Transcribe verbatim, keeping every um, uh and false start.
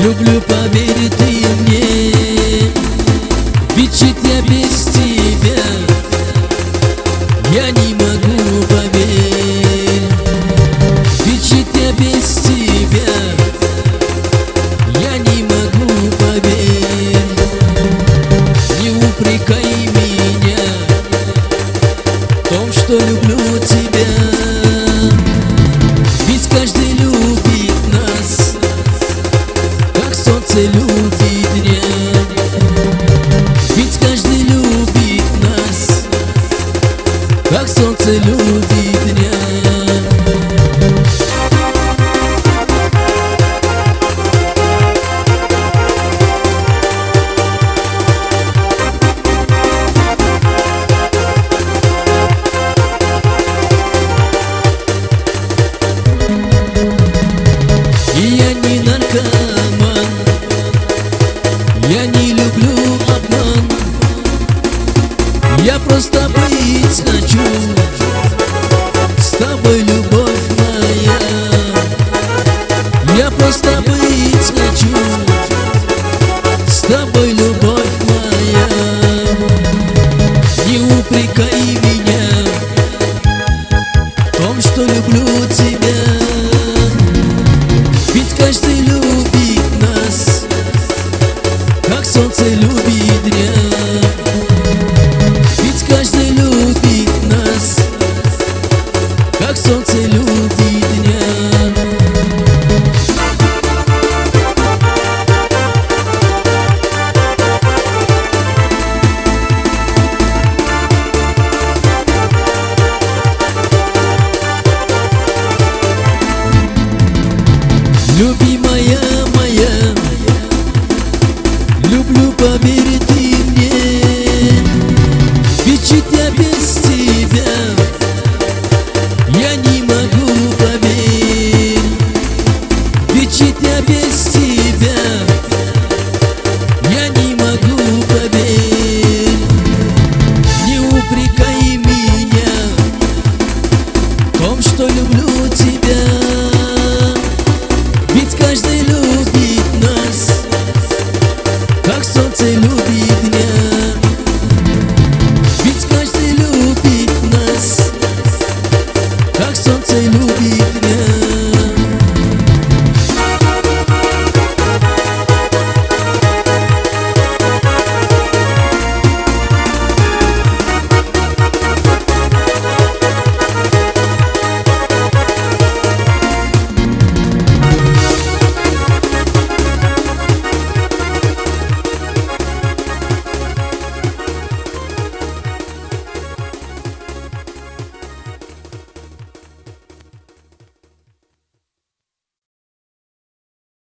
Люблю, поверь ты мне, ведь жить я без тебя я не могу, поверь. Ведь жить я без тебя я не могу, поверь. Не упрекай меня в том, что люблю тебя, ведь каждый любит нас, как солнце любит дня.